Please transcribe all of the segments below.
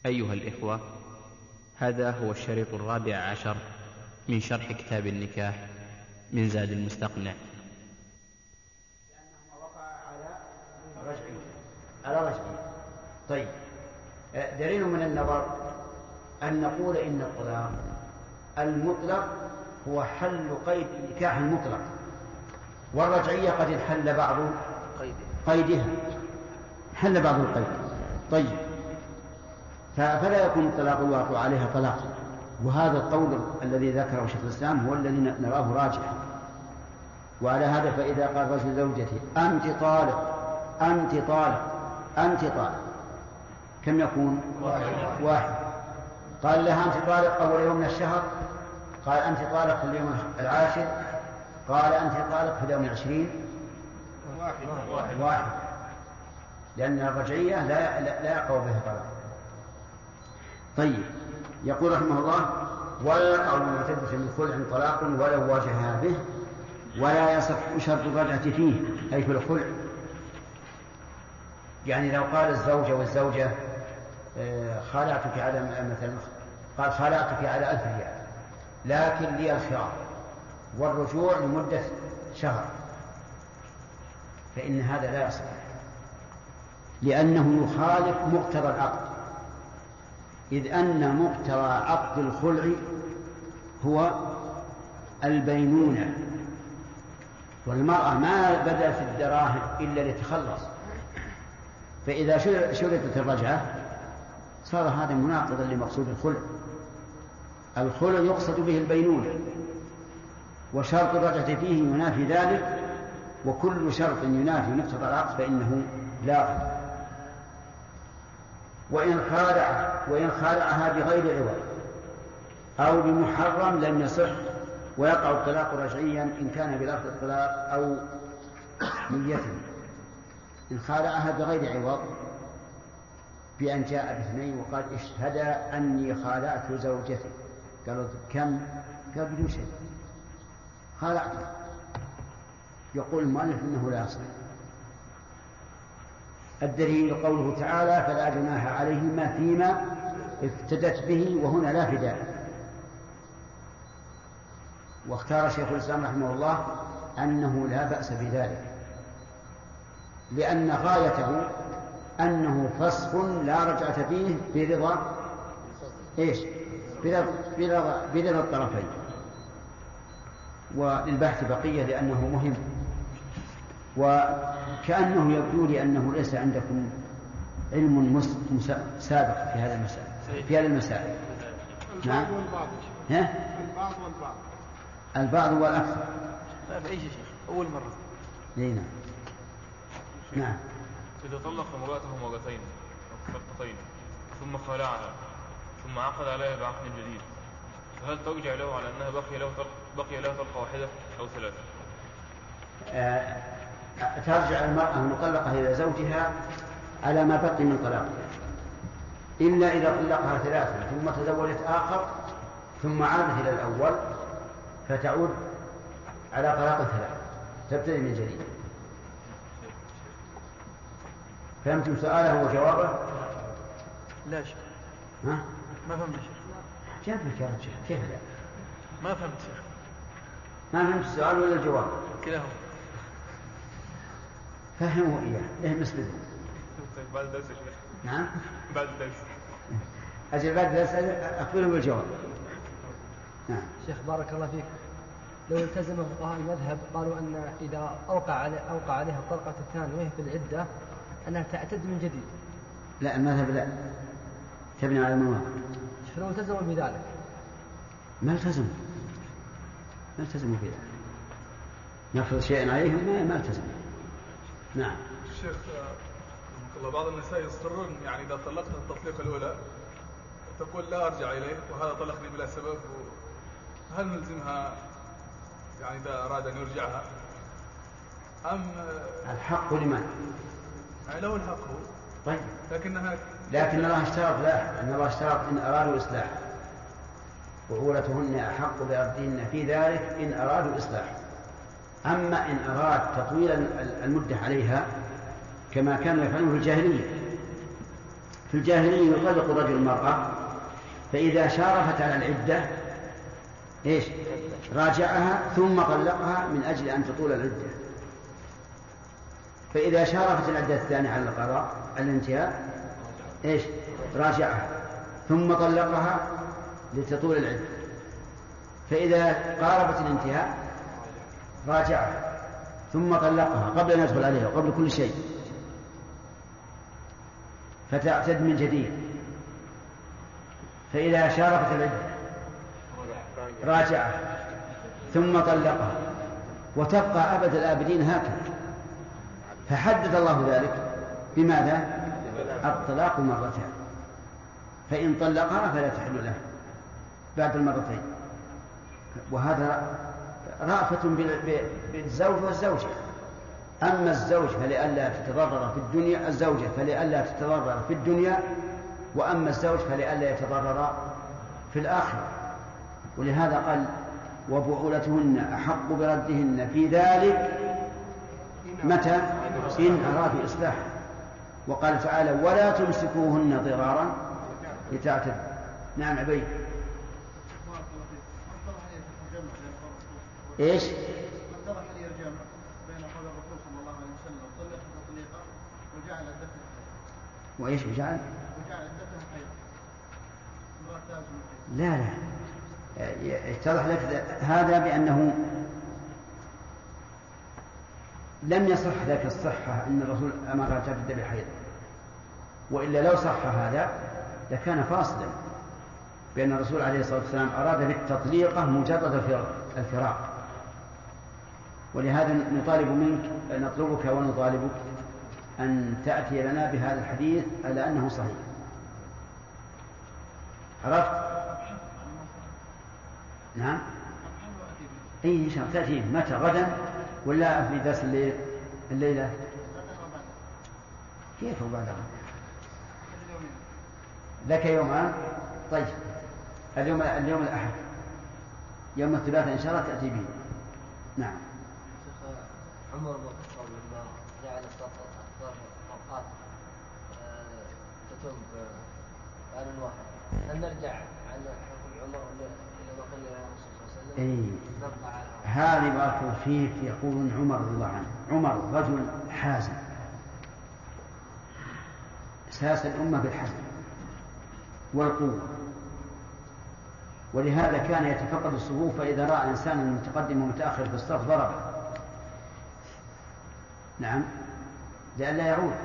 أيها الإخوة، هذا هو الشريط 14 من شرح كتاب النكاح من زاد المستقنع. لأنه وقع على رجعي. طيب، دليل من النظر أن نقول إن الطلاق المطلق هو حل قيد النكاح المطلق، والرجعية قد انحل بعض قيدها، حل بعض القيد. طيب، فلا يكون الطلاق الواقع عليها طلاق، وهذا القول الذي ذكره شيخ الإسلام هو الذي نراه راجحا. وعلى هذا فإذا قال رجل زوجتي أنت طالق أنت طالق أنت طالق، كم يكون؟ واحد. قال لها أنت طالق أول يوم من الشهر، قال أنت طالق في اليوم 10، قال أنت طالق في اليوم 20، واحد. لأن الرجعية لا يقع بها طلاق. طيب، يقول رحمه الله: ولا يقع المعتدة من خلع طلاق ولو واجهها به، ولا يصح شرط الرجعة فيه، أي في الخلع. يعني لو قال الزوجة والزوجة خالعتك على مثلا، قال خالعتك على 1000 ريال لكن لي الخيار والرجوع لمدة شهر، فإن هذا لا يصح، لأنه يخالف مقتضى العقد، إذ أن مقتضى عقد الخلع هو البينونة، والمرأة ما بدأت الدراهم إلا لتخلص، فإذا شرطت الرجعة صار هذا مناقضا لمقصود الخلع. الخلع يقصد به البينونة، وشرط الرجعة فيه ينافي ذلك، وكل شرط ينافي مقتضى العقد فإنه لاغ. وإن خالعها بغير عوض أو بمحرم لم يصح، ويقع الطلاق رجعيا إن كان بلفظ الطلاق أو نيته. إن خالعها بغير عوض بأن جاء باثنين وقال اشهدا أني خالعت زوجتي، قالوا كم؟ قال بدون شيء خالعته، يقول المؤلف إنه لا يصح. الدليل قوله تعالى: فلا جناح عليهما فيما افتدت به، وهنا لا فداء. واختار شيخ الإسلام رحمه الله أنه لا بأس بذلك، لأن غايته أنه فسخ لا رجعة فيه برضا برضا الطرفين. وللبحث بقية لأنه مهم، وكأنه يبدو لي أنه ليس عندكم علم سابق في هذه المسائل. نعم، البعض والأكثر. لا بأي شيء، أول مرة. نعم. إذا طلق امرأته مرتين أو طلقتين ثم خلعها ثم عقد عليها بعقد جديد، فهل ترجع له على أنها بقي لها طلقة واحدة أو ثلاثة؟ ترجع المرأة المطلقة إلى زوجها على ما بقي من طلاقها، إلا إذا طلقها 3 ثم تزوجت آخر ثم عادت إلى الأول، فتعود على طلاق 3، تبتدئ من جديد. فهمتم سؤاله وجوابه؟ لا شيخ. ما فهمت شيخ. جابك يا رجل، كيف لا؟ ما فهمت شيخ. ما فهمت السؤال ولا الجواب؟ كلاهما. فهموا إياه، مثله. بعد الدرس يا شيخ. نعم؟ بعد الدرس. أجل بعد الدرس أقبله بالجواب. نعم. شيخ بارك الله فيك، لو التزم فقهاء المذهب قالوا أن إذا أوقع عليها الطلقة الثانية وهي في العدة أنها تعتد من جديد. لا، المذهب لا، تبني على الموافق. لو التزموا بذلك ما التزموا بذلك، نفرض شيئا عليهم ما التزموا. نعم. الشيخ بعض النساء يصرون، يعني إذا طلقنا التطليق الأولى تقول لا أرجع إليه وهذا طلقني بلا سبب، هل نلزمها يعني إذا أراد أن يرجعها أم الحق لمن؟ يعني له الحق هو. طيب، لكن الله اشترط إن أرادوا إصلاح، وعولتهن أحق بردهن في ذلك إن أرادوا إصلاح. أما إن أراد تطويل المدة عليها كما كانوا يفعلون في الجاهلية في الجاهلية يطلق الرجل المرأة، فإذا شارفت على العدة إيش؟ راجعها ثم طلقها من أجل أن تطول العدة. فإذا شارفت العدة الثانية على القضاء الانتهاء إيش؟ راجعها ثم طلقها لتطول العدة. فإذا قاربت الانتهاء راجعها ثم طلقها قبل أن يدخل عليها وقبل كل شيء، فتعتد من جديد. فإذا شارفت العدة راجعها ثم طلقها، وتبقى أبد الآبدين هكذا. فحدد الله ذلك بماذا؟ الطلاق مرتين، فإن طلقها فلا تحل له بعد المرتين. وهذا رأفة بالزوج والزوجة. أما الزوج فلئلا تتضرر في الدنيا، الزوجة فلئلا تتضرر في الدنيا، وأما الزوج فلئلا يتضرر في الآخرة. ولهذا قال وبعولتهن أحق بردهن في ذلك متى؟ إن أرادوا إصلاحا. وقال تعالى ولا تمسكوهن ضرارا لتعتدوا. نعم عبيد. إيش؟ وإيش وجعل؟ لا يتضح لك هذا بأنه لم يصح ذاك الصحة أن الرسول أمر تعتد بالحيض، وإلا لو صح هذا لكان فاصلا بأن الرسول عليه الصلاة والسلام أراد بالتطليقة مجرد الفراق. ولهذا نطالب منك، نطلبك ونطالبك أن تأتي لنا بهذا الحديث على أنه صحيح. عرفت؟ نعم. إن شاء الله تأتي متى؟ غدا ولا في درس الليلة؟ كيف بعد غدا؟ لك يومان. طيب اليوم الأحد، يوم الثلاثاء إن شاء الله تأتي به. نعم. عمر بن الخطاب لما جعل الطرقات تتم بآن واحد، هل نرجع عن حكم عمر إلى ما قال الرسول صلى الله عليه وسلم؟ هذه بارك فيك. يقولون عمر رضي الله عنه، عمر رجل حازم، أساس الأمة بالحزم والقوة، ولهذا كان يتفقد الصفوف، فإذا رأى إنسانا متقدم ومتأخر في الصف ضربه. نعم، لئلا يعود.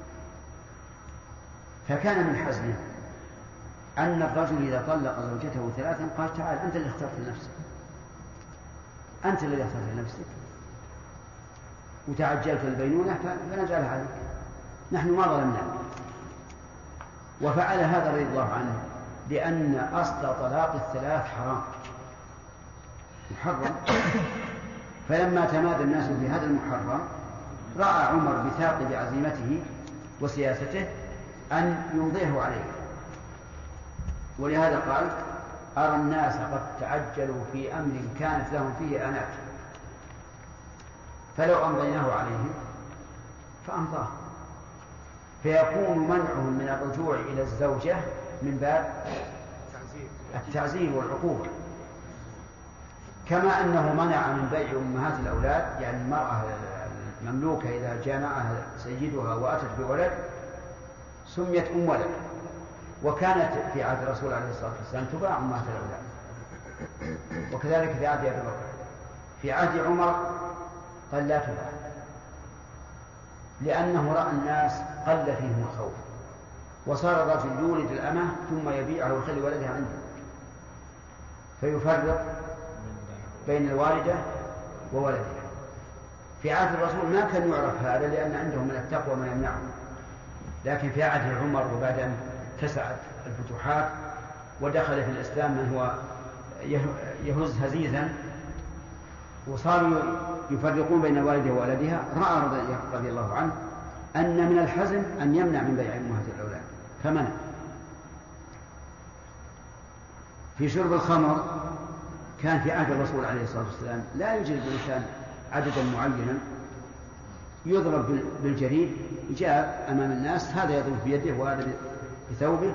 فكان من حزمه أن الرجل إذا طلق زوجته ثلاثا قال تعال أنت اللي اخترت لنفسك، أنت الذي اخترت لنفسك وتعجلت البينونة فنجعلها عليك، نحن ما ظلمناك. وفعل هذا رضي الله عنه لأن أصل طلاق الثلاث حرام محرم. فلما تمادى الناس في هذا المحرم رأى عمر بثاقب عزيمته وسياسته أن يمضيه عليه، ولهذا قال أرى الناس قد تعجلوا في أمر كانت لهم فيه آنات، فلو أمضيناه عليهم فأمضاه. فيكون منعهم من الرجوع إلى الزوجة من باب التعزير والعقوبة، كما أنه منع من بيع أمهات الأولاد، يعني المرأة المملوكة إذا جامعها سيدها وأتت بولد سميت أم ولد، وكانت في عهد الرسول عليه الصلاة والسلام تباع أمهات الأولاد، وكذلك في عهد أبي بكر. في عهد عمر قال لا تباع، لأنه رأى الناس قل فيهم الخوف، وصار الرجل يولد الأمة ثم يبيعها ويخلي ولدها عنده، فيفرق بين الوالدة وولدها. في عهد الرسول ما كان يعرف هذا لأن عندهم من التقوى ما يمنعه، لكن في عهد عمر وبعد أن اتسعت الفتوحات ودخل في الإسلام من هو يهز هزيزا وصاروا يفرقون بين الوالدة وولدها، رأى رضي الله عنه أن من الحزم أن يمنع من بيع أمهات الأولاد فمنع. في شرب الخمر كان في عهد الرسول عليه الصلاة والسلام لا يجلد الإنسان عددا معينا، يضرب بالجريد، جاء أمام الناس هذا يضرب بيده وهذا بثوبه،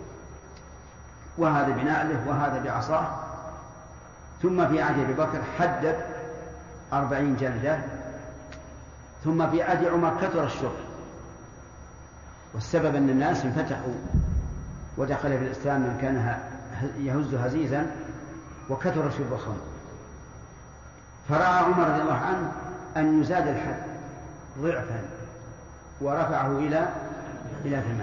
وهذا بنعله وهذا بعصاه. ثم في عهد أبي بكر حدد 40 جلدة. ثم في عهد عمر كثر الشرب، والسبب أن الناس انفتحوا ودخل في الإسلام من كان يهز هزيزا، وكثر شرب الخمر، فرأى عمر رضي الله عنه أن يزاد الحد ضعفا ورفعه إلى 8.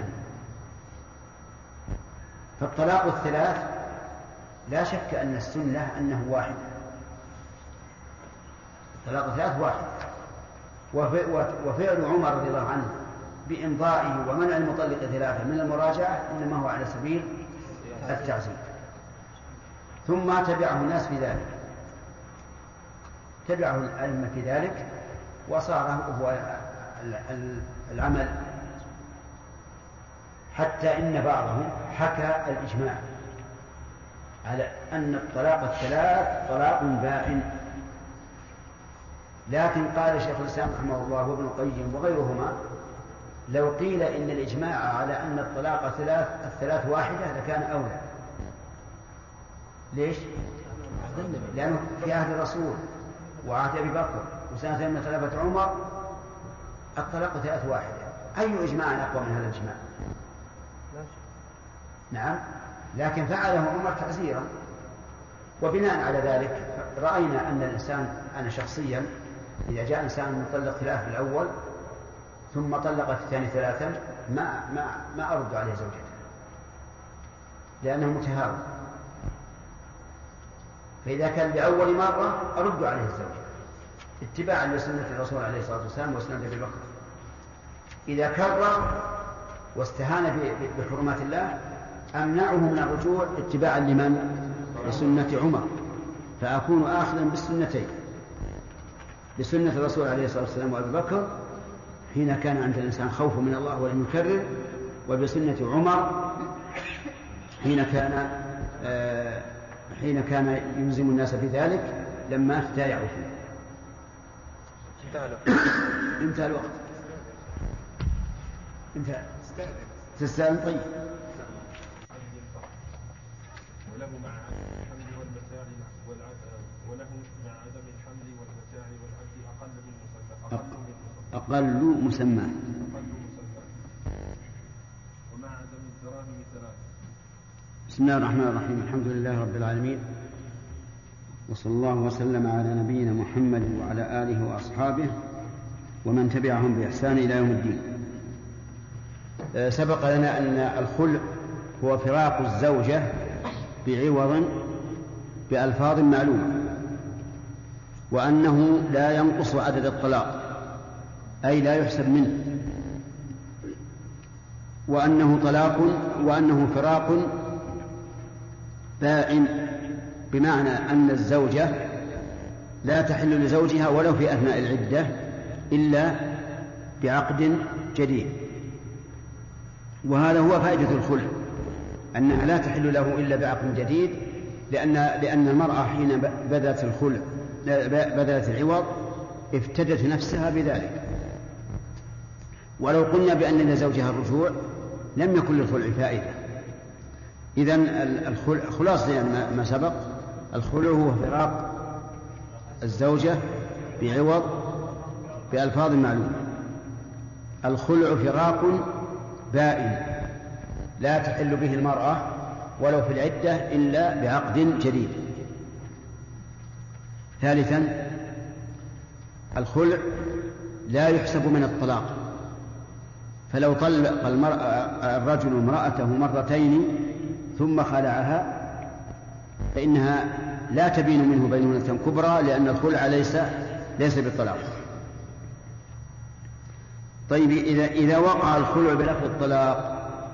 فالطلاق الثلاث لا شك أن السنة أنه واحد، الطلاق الثلاث واحد. وفعل عمر رضي الله عنه بإمضائه ومنع المطلق ثلاثة من المراجعة إنما هو على سبيل التعزيز. ثم تبعه الناس في ذلك، تبعه الأئمة في ذلك، وصار هو العمل، حتى إن بعضهم حكى الإجماع على أن الطلاق الثلاث طلاق بائن. لكن قال شيخ الإسلام رحمه الله وابن القيم وغيرهما: لو قيل إن الإجماع على أن الطلاق الثلاث واحدة لكان أولى. ليش؟ لأنه في عهد الرسول وعهد أبي بكر وسنة من خلافة عمر الطلاق ثلاث واحدة، أي إجماع أقوى من هذا الإجماع؟ نعم، لكن فعله عمر تعزيرا. وبناء على ذلك رأينا أن الإنسان، أنا شخصيا إذا جاء إنسان مطلق ثلاث الأول ثم طلق في الثاني ثلاثا ما أرد عليه زوجته، لأنه متهاون. فإذا كان لأول مرة أرد عليه الزوجة اتباعا لسنة الرسول عليه الصلاة والسلام وسنة أبي بكر. إذا كرر واستهان بحرمات الله أمنعه من الرجوع اتباعا لمن؟ لسنة عمر، فأكون آخذا بالسنتين، بسنة الرسول عليه الصلاة والسلام وأبي بكر حين كان عند الإنسان خوف من الله ولم يكرر، وبسنة عمر حين كان يلزم الناس بذلك لما افتايعوا فيه. انتهى الوقت. انتهى. تستاهل. طيب. وله مع الحمل والمتاع وله مع عدم الحمل والمتاع والعبد أقل مسمى ومع عدم الدراهم ثلاث. بسم الله الرحمن الرحيم. الحمد لله رب العالمين، وصلى الله وسلم على نبينا محمد وعلى آله وأصحابه ومن تبعهم بإحسان إلى يوم الدين. سبق لنا أن الخلع هو فراق الزوجة بعوض بألفاظ معلومة، وأنه لا ينقص عدد الطلاق أي لا يحسب منه، وأنه فراق بائن، بمعنى أن الزوجة لا تحل لزوجها ولو في أثناء العدة إلا بعقد جديد. وهذا هو فائدة الخلع، أنها لا تحل له إلا بعقد جديد، لأن المرأة حين بذلت العوض افتدت نفسها بذلك. ولو قلنا بأن لزوجها الرجوع لم يكن للخلع فائدة. إذن خلاصة ما سبق، الخلع هو فراق الزوجة بعوض بألفاظ معلومة. الخلع فراق بائن لا تحل به المرأة ولو في العدة إلا بعقد جديد. ثالثا، الخلع لا يحسب من الطلاق، فلو طلق الرجل امرأته مرتين ثم خلعها فإنها لا تبين منه بينونة كبرى، لأن الخلع ليس بالطلاق. طيب، إذا وقع الخلع بلفظ الطلاق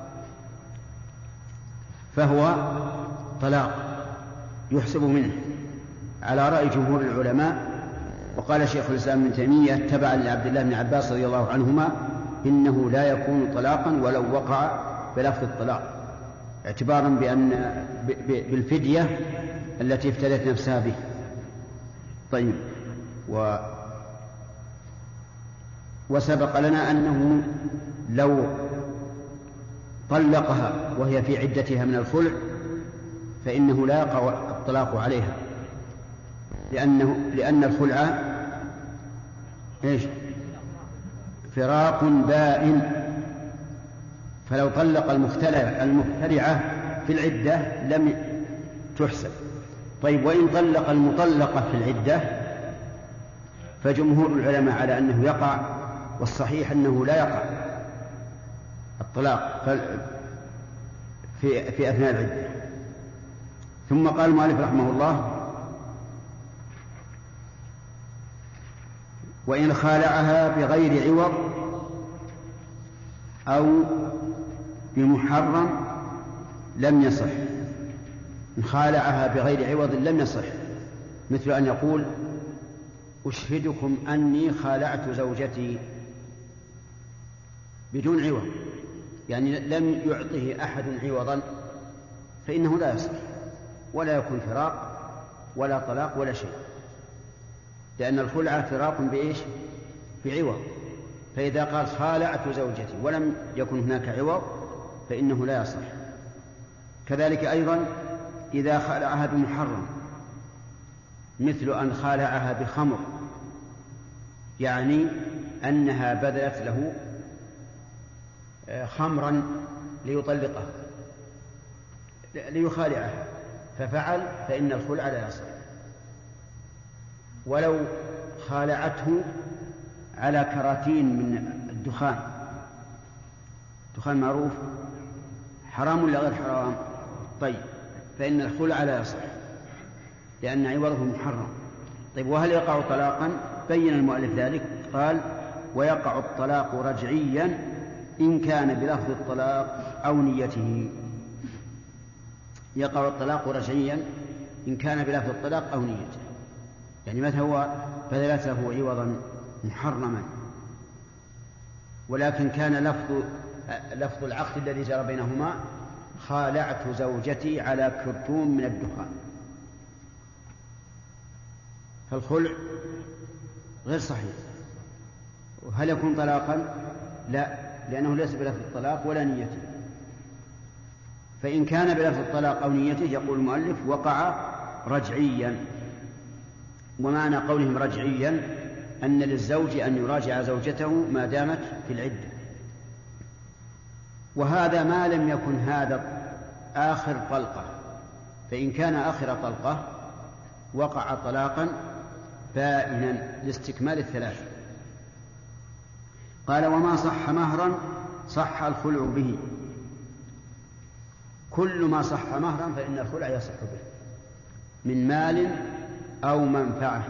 فهو طلاق يحسب منه على رأي جمهور العلماء. وقال شيخ الإسلام ابن تيمية تبعا لعبد الله بن عباس رضي الله عنهما: إنه لا يكون طلاقا ولو وقع بلفظ الطلاق، اعتبارا بالفدية التي افتدت نفسها به. طيب، وسبق لنا أنه لو طلقها وهي في عدتها من الخلع فإنه لا يقع الطلاق عليها، لأن الخلع إيش؟ فراق بائن، فلو طلق المختلعة في العدة لم تحسب. طيب، وإن طلق المطلقة في العدة فجمهور العلماء على أنه يقع، والصحيح أنه لا يقع الطلاق في أثناء العدة. ثم قال المؤلف رحمه الله: وإن خالعها بغير عوض أو بمحرم لم يصح. إن خالعها بغير عوض لم يصح، مثل أن يقول: أشهدكم أني خالعت زوجتي بدون عوض، يعني لم يعطه أحد عوضا، فإنه لا يصح ولا يكون فراق ولا طلاق ولا شيء، لأن الخلع فراق بإيش؟ بعوض. فإذا قال خالعت زوجتي ولم يكن هناك عوض فإنه لا يصح. كذلك أيضا إذا خالعها بمحرم، مثل أن خالعها بخمر، يعني أنها بذلت له خمرا ليطلقها ليخالعها ففعل، فإن الخلع لا يصح. ولو خالعته على كراتين من الدخان، دخان معروف، حرام ولا غير حرام؟ طيب، فإن الخلع لا يصح لأن عوضه محرم. طيب، وهل يقع طلاقا؟ بين المؤلف ذلك، قال: ويقع الطلاق رجعيا إن كان بلفظ الطلاق أو نيته. يقع الطلاق رجعيا إن كان بلفظ الطلاق أو نيته، يعني متى هو بذلت له عوضا محرما، ولكن كان لفظ العقد الذي جرى بينهما: خالعت زوجتي على كرتون من الدخان، فالخلع غير صحيح. وهل يكون طلاقا؟ لا، لأنه ليس بلفظ الطلاق ولا نيته. فإن كان بلفظ الطلاق أو نيته يقول المؤلف: وقع رجعيا. ومعنى قولهم رجعيا أن للزوج أن يراجع زوجته ما دامت في العدة، وهذا ما لم يكن هذا آخر طلقة، فإن كان آخر طلقة وقع طلاقا بائنا لاستكمال الثلاث. قال: وما صح مهرا صح الخلع به. كل ما صح مهرا فإن الخلع يصح به من مال أو منفعة.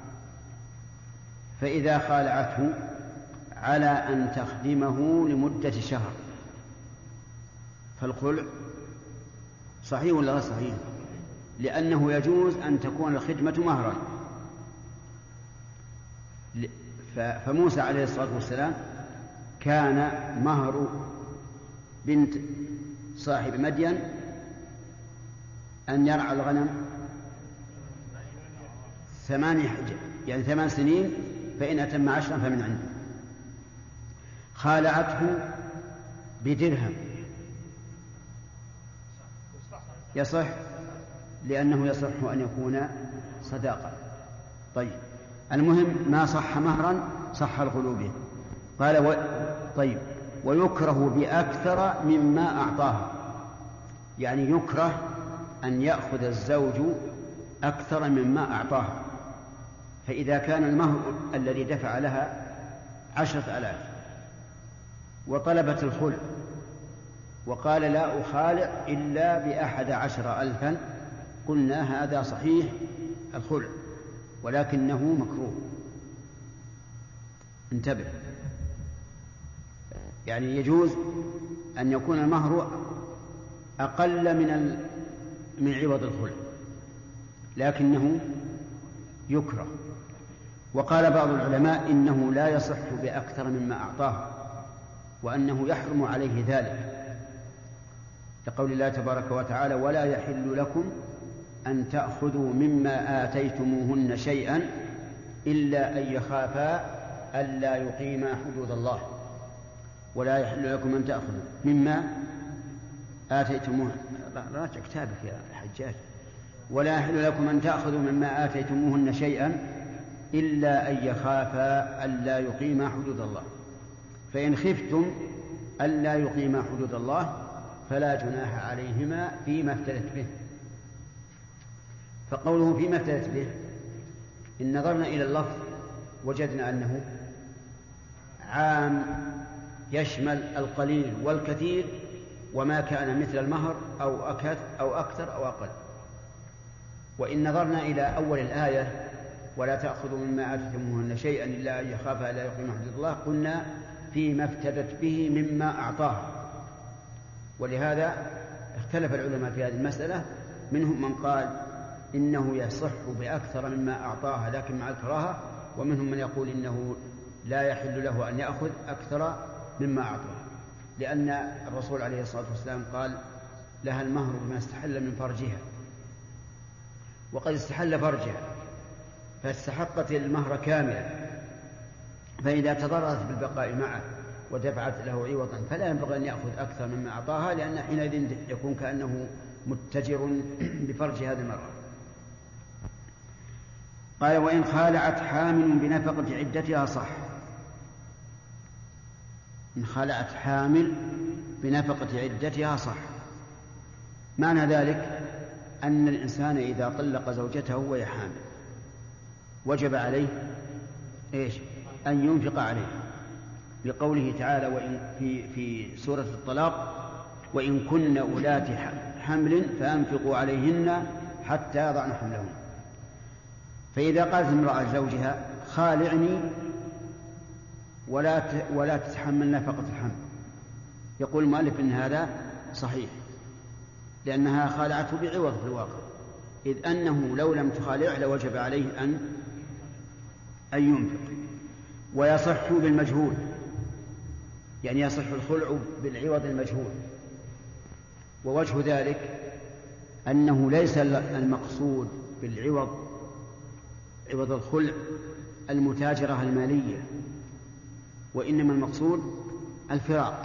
فإذا خالعته على أن تخدمه لمدة شهر فالخلع صحيح ولا غير صحيح؟ لأنه يجوز أن تكون الخدمة مهرا. فموسى عليه الصلاة والسلام كان مهر بنت صاحب مدين أن يرعى الغنم 8 سنين، فإن أتم 10 فمن عنده. خالعته بدرهم يصح، لأنه يصح أن يكون صداقة. طيب، المهم ما صح مهرا صح الخلو به. قال: طيب، ويكره بأكثر مما أعطاها، يعني يكره أن يأخذ الزوج أكثر مما أعطاها. فإذا كان المهر الذي دفع لها 10,000 وطلبت الخلع وقال: لا أخالع إلا ب11,000، قلنا هذا صحيح الخلع ولكنه مكروه. انتبه، يعني يجوز أن يكون المهر أقل من عوض الخلع لكنه يكره. وقال بعض العلماء إنه لا يصح بأكثر مما أعطاه، وأنه يحرم عليه ذلك، لقول الله تبارك وتعالى: ولا يحل لكم أن تأخذوا مما آتيتموهن شيئا إلا أن يخافا ألا يقيما حدود الله. ولا يحل لكم أن تأخذوا مما آتيتموه، راجع كتابك يا حجاج. ولا يحل لكم أن تأخذوا مما آتيتموهن شيئا إلا أن يخافا ألا يقيما حدود الله، فإن خفتم ألا يقيما حدود الله فلا جناح عليهما فيما افتدت به. فقوله فيما افتدت به إن نظرنا إلى اللفظ وجدنا أنه عام يشمل القليل والكثير وما كان مثل المهر أو أكثر أو أقل. وإن نظرنا إلى أول الآية ولا تأخذوا مما آتيتموهن شيئا إلا أن يخافا ألا يقيما حدود الله، قلنا فيما افتدت به مما أعطاه. ولهذا اختلف العلماء في هذه المسألة، منهم من قال إنه يصح بأكثر مما أعطاها لكن مع الكراهة، ومنهم من يقول إنه لا يحل له أن يأخذ أكثر مما أعطاه، لأن الرسول عليه الصلاة والسلام قال لها المهر بما استحل من فرجها، وقد استحل فرجها فاستحقت المهر كاملا، فإذا تضررت بالبقاء معه ودفعت له عوضا فلا ينبغي أن يأخذ أكثر مما أعطاها، لأن حينئذ يكون كأنه متجر بفرج هذه المرأة. قال وإن خالعت حامل بنفقة عدتها صح. إن خالعت حامل بنفقة عدتها صح. معنى ذلك أن الإنسان إذا طلق زوجته وهي حامل وجب عليه أن ينفق عليها، لقوله تعالى وإن في سورة الطلاق وإن كن أولات حمل فأنفقوا عليهن حتى يضعن حملهن. فإذا قالت امرأة لزوجها خالعني ولا تتحمل نفقة الحمل، يقول المؤلف إن هذا صحيح، لأنها خالعته بعوض في الواقع، إذ أنه لو لم تخالع لوجب عليه أن ينفق. ويصح بالمجهول، يعني يصح الخلع بالعوض المجهول. ووجه ذلك أنه ليس المقصود بالعوض عوض الخلع المتاجرة المالية، وإنما المقصود الفراق،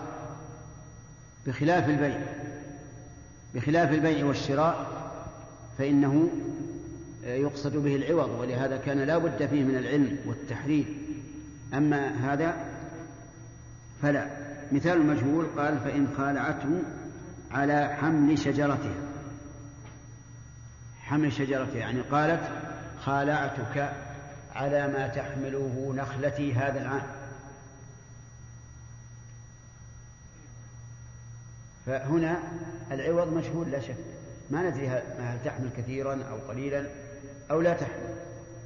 بخلاف البيع والشراء فإنه يقصد به العوض، ولهذا كان لا بد فيه من العلم والتحرير. أما هذا فلا. مثال المجهول قال فإن خالعته على حمل شجرتها. حمل شجرتها يعني قالت خالعتك على ما تحمله نخلتي هذا العام، فهنا العوض مجهول لا شك، ما ندري هل تحمل كثيرا أو قليلا أو لا تحمل.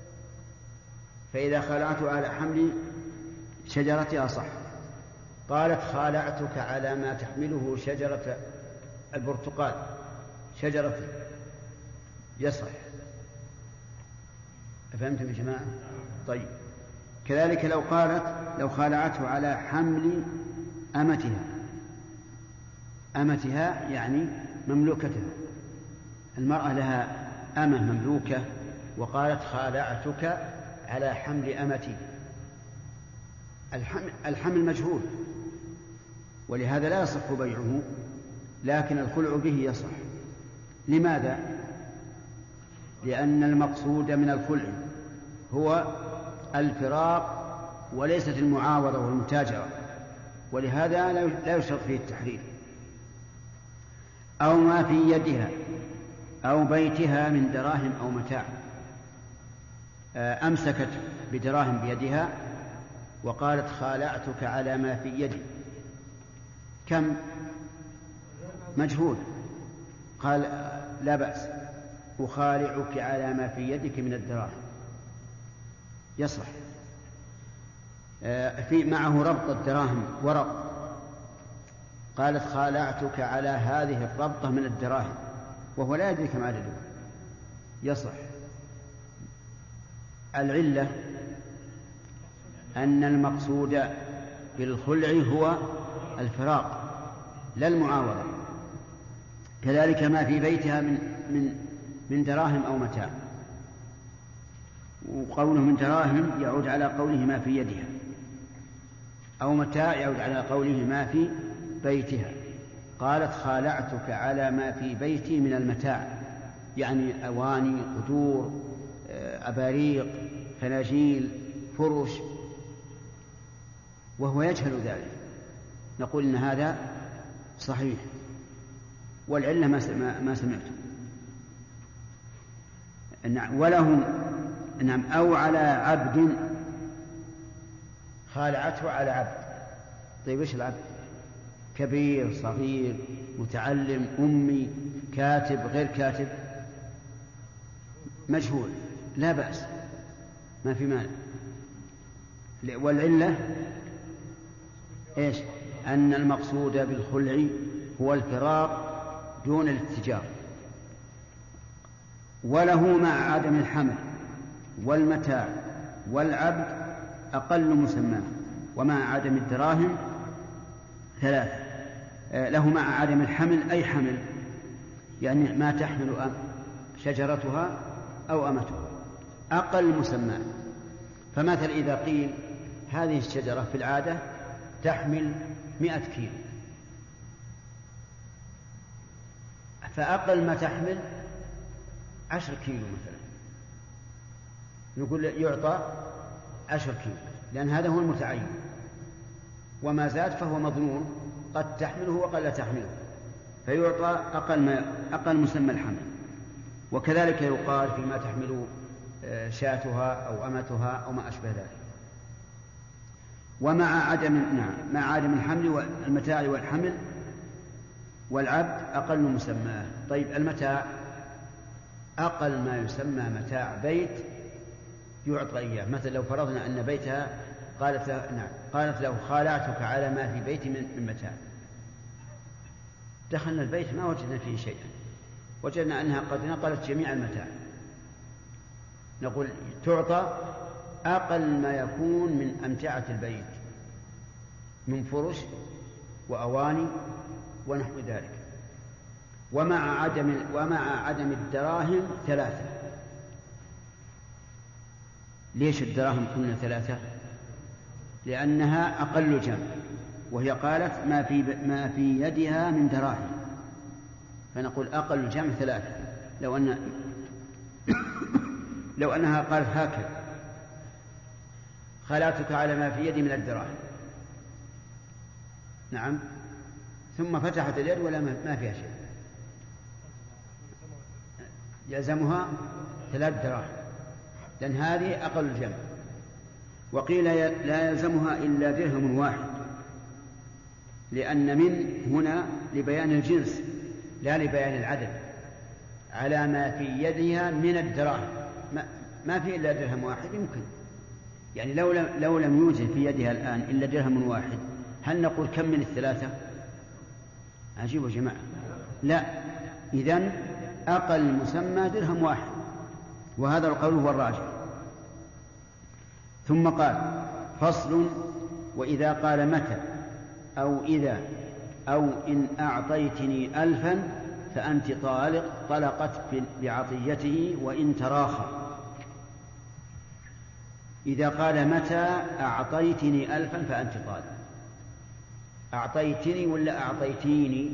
فإذا خالعته على حمل شجرتها صح. قالت خالعتك على ما تحمله شجرة البرتقال شجرتي يصح. أفهمتم يا جماعة؟ طيب. كذلك لو خالعته على حمل أمتها يعني مملوكتها، المرأة لها أمة مملوكة وقالت خالعتك على حمل أمتي، الحمل مجهول ولهذا لا يصح بيعه، لكن الخلع به يصح. لماذا؟ لأن المقصود من الخلع هو الفراق وليست المعاوضة والمتاجرة، ولهذا لا يشرط فيه التحرير. أو ما في يدها أو بيتها من دراهم أو متاع، أمسكت بدراهم بيدها وقالت خالعتك على ما في يدي، كم؟ مجهول. قال لا بأس أخالعك على ما في يدك من الدراهم، يصح. في معه ربط الدراهم ورق، قالت خالعتك على هذه الربطة من الدراهم وهو لا يدري كم عدده، يصح. العلة أن المقصود بالخلع هو الفراق لا المعاوضة. كذلك ما في بيتها من دراهم أو متاع، وقوله من دراهم يعود على قوله ما في يدها، أو متاع يعود على قوله ما في بيتها. قالت خالعتك على ما في بيتي من المتاع، يعني أواني، قدور، أباريق، فناجيل، فرش، وهو يجهل ذلك. نقول إن هذا صحيح، والعلة ما سمعته. ولهم نعم أو على عبد، خالعته على عبد. طيب إيش العبد؟ كبير، صغير، متعلم، أمي، كاتب، غير كاتب، مجهول، لا بأس، ما في مانع. والعلة إيش؟ أن المقصود بالخلع هو الفراق دون الاتجار. وله مع عدم الحمل والمتاع والعبد أقل مسماه، ومع عدم الدراهم 3. له مع عدم الحمل أي حمل، يعني ما تحمل شجرتها أو أمتها، أقل مسماه. فمثل إذا قيل هذه الشجرة في العادة تحمل 100 كيلو، فأقل ما تحمل 10 كيلو مثلا، نقول يعطى 10 كيلو، لأن هذا هو المتعين، وما زاد فهو مظنون، قد تحمله وقد لا تحمله، فيعطى أقل مسمى الحمل. وكذلك يقال فيما تحمل شاتها أو أمتها أو ما أشبه ذلك. ومع عدم الحمل والمتاع والحمل والعبد أقل مسماه. طيب المتاع أقل ما يسمى متاع بيت يعطى إياه. مثل لو فرضنا أن بيتها قالت له خالعتك على ما في بيتي من متاع، دخلنا البيت ما وجدنا فيه شيئا، وجدنا أنها قد نقلت جميع المتاع، نقول تعطى أقل ما يكون من أمتعة البيت من فرش وأواني ونحو ذلك. ومع عدم الدراهم 3. ليش الدراهم قلنا 3؟ لأنها أقل جمع، وهي قالت ما في يدها من دراهم، فنقول أقل جمع 3. لو أنها قالت هكذا خالعتك على ما في يدي من الدراهم، نعم، ثم فتحت اليد ولا ما فيها شيء، يلزمها 3 دراهم، لأن هذه أقل الجمع. وقيل لا يلزمها إلا درهم واحد، لأن من هنا لبيان الجنس لا لبيان العدد. على ما في يدها من الدراهم، ما في إلا درهم واحد يمكن، يعني لو لم يوجد في يدها الآن إلا درهم واحد، هل نقول كم من 3؟ عجيب يا جماعة، لا، إذن أقل مسمى درهم واحد، وهذا القول هو الراجح. ثم قال فصل: وإذا قال متى أو إذا أو إن أعطيتني 1000 فأنت طالق، طلقت بعطيته وإن تراخى. إذا قال متى أعطيتني 1000 فأنت طالق، أعطيتني ولا أعطيتيني؟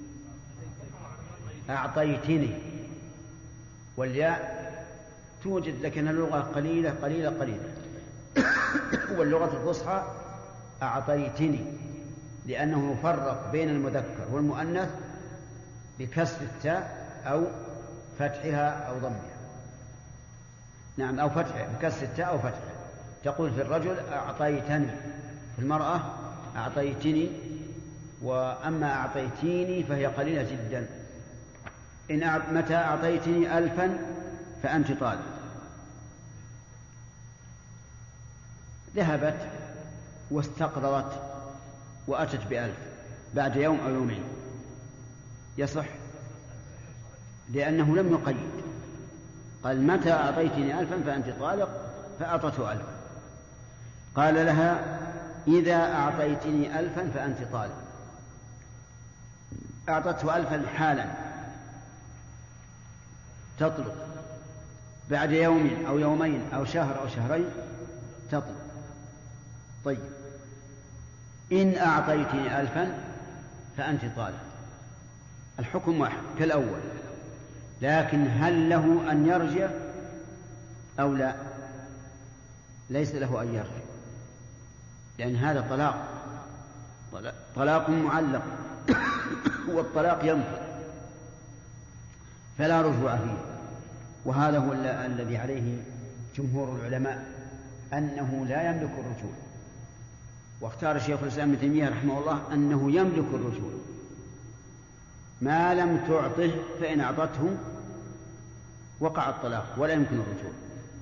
أعطيتني، والياء توجد لكن اللغة قليلة قليلة قليلة واللغة الفصحى أعطيتني، لأنه يفرق بين المذكر والمؤنث بكسر التاء أو فتحها أو ضمها، نعم، أو فتحها، بكسر التاء أو فتحها. تقول في الرجل أعطيتني، في المرأة أعطيتني، وأما أعطيتيني فهي قليلة جدا. متى أعطيتني 1000 فأنت طالق. ذهبت واستقرضت وأتت ب1000 بعد يوم أو يومين، يصح؟ لأنه لم يقيد، قال متى أعطيتني 1000 فأنت طالق، فأعطته 1000. قال لها إذا أعطيتني 1000 فأنت طالق، أعطته 1000 حالا، تطلق بعد يوم أو يومين أو شهر أو شهرين تطلق. طيب إن أعطيتني 1000 فأنت طالق، الحكم واحد كالأول، لكن هل له أن يرجع أو لا؟ ليس له أن يرجع، لأن هذا طلاق معلق والطلاق ينفذ فلا رجوع فيه. وهذا هو الذي عليه جمهور العلماء، أنه لا يملك الرجوع. واختار شيخ الإسلام ابن تيمية رحمه الله أنه يملك الرجوع ما لم تعطه، فإن أعطته وقع الطلاق ولا يمكن الرجوع.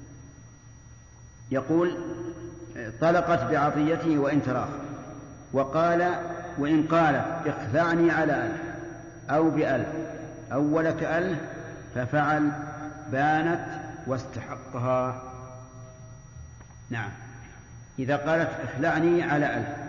يقول طلقت بعطيته وإن تراخ، وإن قالت اخفعني على ألف أو بألف أو ولك ألف ففعل بانت واستحقها. نعم، إذا قالت اخلعني على ألف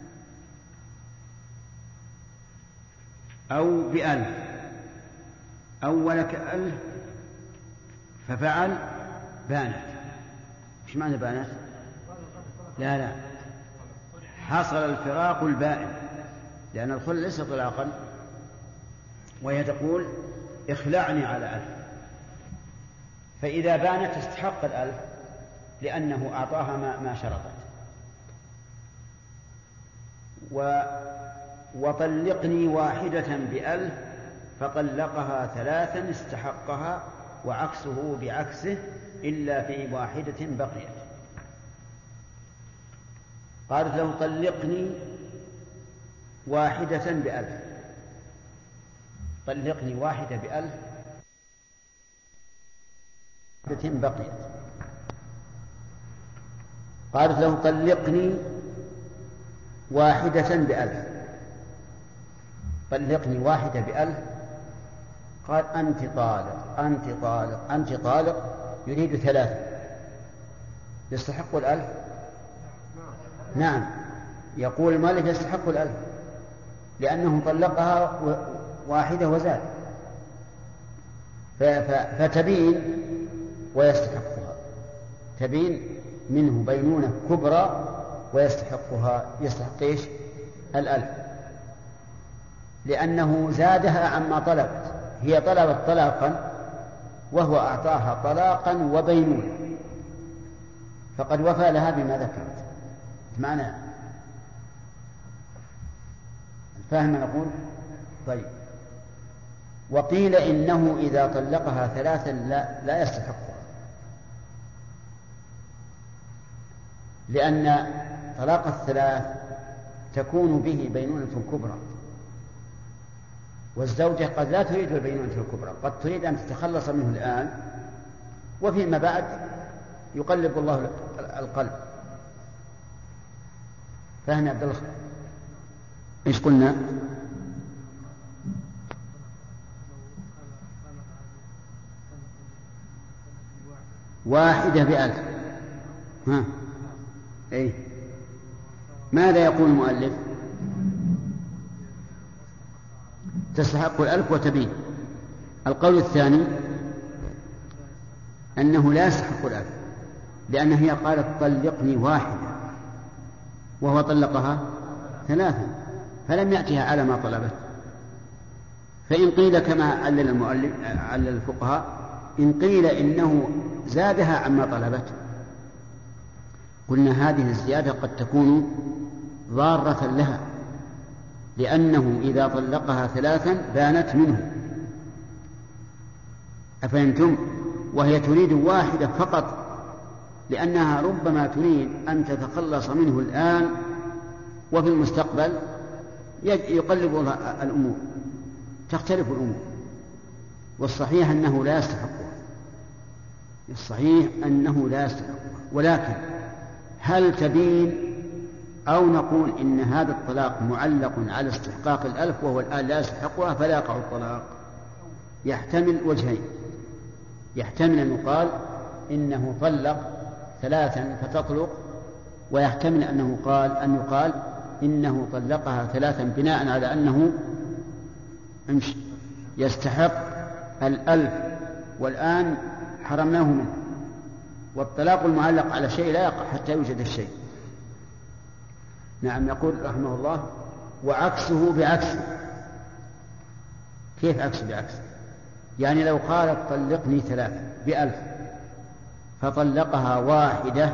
أو بألف أو ولك ألف ففعل بانت. إيش معنى بانت؟ لا، حصل الفراق البائن، لأن الخلع ليس طلاقا، وهي تقول اخلعني على ألف، فإذا بانت استحق الألف لأنه أعطاها ما شرطت. وطلقني واحدة بألف فطلقها ثلاثا استحقها، وعكسه بعكسه إلا في واحدة بقيت. قالت له طلقني واحدة بألف، طلقني واحدة بألف بقيت. قالت له طلقني واحدة بألف، طلقني واحدة بألف. قال أنت طالق أنت طالق أنت طالق، يريد ثلاثة، يستحق الألف؟ نعم، يقول المالك يستحق الألف لأنه طلقها واحدة وزاد، فتبين ويستحقها، تبين منه بينونة كبرى ويستحقها. يستحق إيش؟ الألف، لأنه زادها عما طلبت. هي طلبت طلاقا وهو أعطاها طلاقا وبينونة، فقد وفى لها بما ذكرت. معنى فاهم نقول؟ طيب. وقيل إنه إذا طلقها ثلاثا لا يستحقها، لأن طلاق الثلاث تكون به بينونة كبرى، والزوجة قد لا تريد البينونة الكبرى، قد تريد أن تتخلص منه الآن وفيما بعد يقلب الله القلب. فهنا عبد الله ايش قلنا؟ واحدة بألف. ها ايه ماذا يقول المؤلف؟ تستحق الألف وتبين. القول الثاني أنه لا يستحق الألف، لأن هي قالت طلقني واحدة وهو طلقها ثلاثا فلم يأتها على ما طلبت. فإن قيل كما علل الفقهاء، إن قيل إنه زادها عما طلبت، قلنا هذه الزيادة قد تكون ضارة لها، لأنه إذا طلقها ثلاثا بانت منه. أفهمتم؟ وهي تريد واحدة فقط، لأنها ربما تريد أن تتخلص منه الآن وفي المستقبل يقلب الأمور، تختلف الأمور. والصحيح أنه لا يستحقها، الصحيح أنه لا يستحقها. ولكن هل تبين أو نقول إن هذا الطلاق معلق على استحقاق الألف وهو الآن لا يستحقها فلا يقع الطلاق؟ يحتمل وجهين، يحتمل أن يقال إنه طلق ثلاثا فتطلق، ويحتمل أن يقال إنه طلقها ثلاثا بناء على أنه يستحق الألف والآن حرمناه منه. والطلاق المعلق على شيء لا يقع حتى يوجد الشيء. نعم. يقول رحمه الله وعكسه بعكسه، كيف عكس بعكس؟ يعني لو قالت طلقني 3 ب1000 فطلقها 1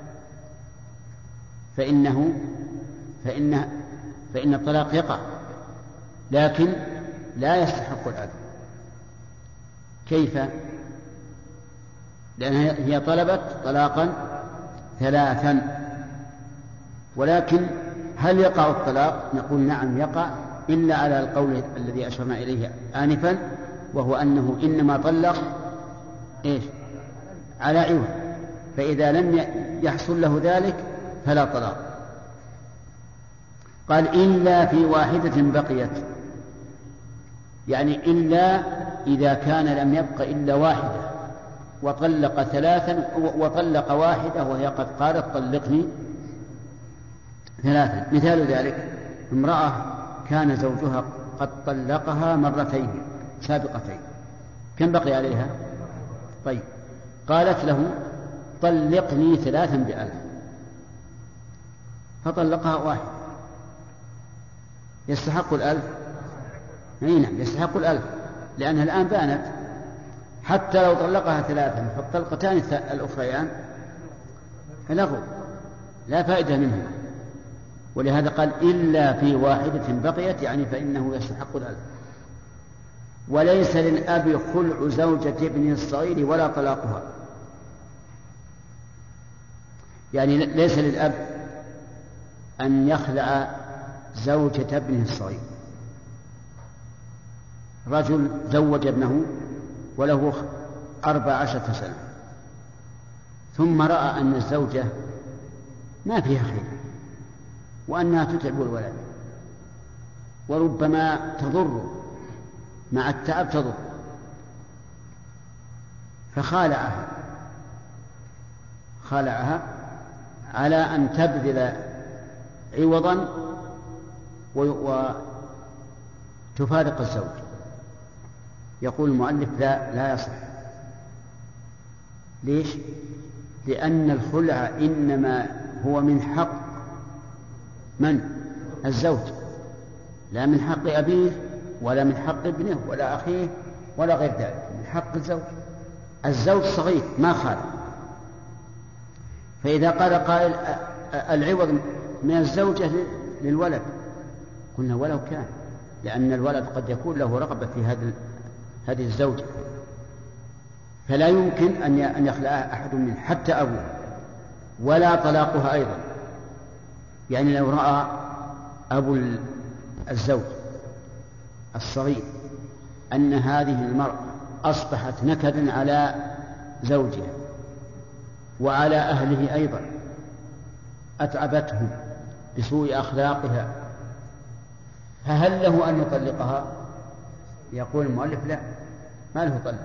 فإن الطلاق يقع، لكن لا يستحق الألف. كيف؟ لأنها هي طلبت طلاقا 3، ولكن هل يقع الطلاق؟ نقول نعم يقع، إلا على القول الذي أشرنا إليه آنفا، وهو أنه إنما طلق إيش؟ على عوض، فإذا لم يحصل له ذلك فلا طلاق. قال إلا في 1 بقيت، يعني إلا إذا كان لم يبق إلا 1 وطلق 3 وطلق 1 وهي قد قالت طلقني 3. مثال ذلك امرأة كان زوجها قد طلقها 2 سابقتين، كم بقي عليها؟ طيب، قالت له طلقني 3 ب1000 فطلقها 1، يستحق الألف؟ أي نعم يستحق الألف، لأنها الآن بانت. حتى لو طلقها 3 فالطلقتان الأخريان فلغو لا فائدة منه، ولهذا قال إلا في 1 بقيت، يعني فإنه يستحق الألف. وليس للأب خلع زوجة ابنه الصغير ولا طلاقها، يعني ليس للأب أن يخلع زوجة ابنه الصغير. رجل زوج ابنه وله 14 سنة، ثم رأى أن الزوجة ما فيها خير وأنها تتعب الولد وربما تضر، مع التعب تضر، خالعها على أن تبذل عوضا وتفارق الزوج. يقول المؤلف لا يصح. ليش؟ لأن الخلع إنما هو من حق من؟ الزوج، لا من حق أبيه ولا من حق ابنه ولا أخيه ولا غير ذلك، من حق الزوج. الزوج صغير ما خالع، فإذا قال قائل العوض من الزوجة للولد، قلنا ولو كان، لأن الولد قد يكون له رغبة في هذه الزوجة، فلا يمكن أن يخلعها أحد منه حتى أبوه، ولا طلاقها أيضا. يعني لو رأى أبو الزوج الصغير أن هذه المرأة أصبحت نكدا على زوجها وعلى أهله أيضا، أتعبتهم بسوء أخلاقها، فهل له أن يطلقها؟ يقول المؤلف لا، ما له طلق.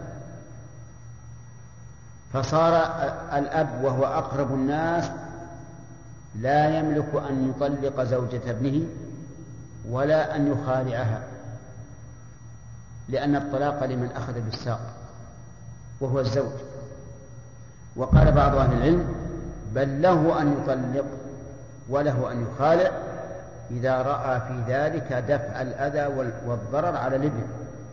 فصار الأب وهو أقرب الناس لا يملك أن يطلق زوجة ابنه ولا أن يخالعها، لأن الطلاق لمن أخذ بالساق وهو الزوج. وقال بعض أهل العلم بل له أن يطلق وله أن يخالع إذا رأى في ذلك دفع الأذى والضرر على الابن.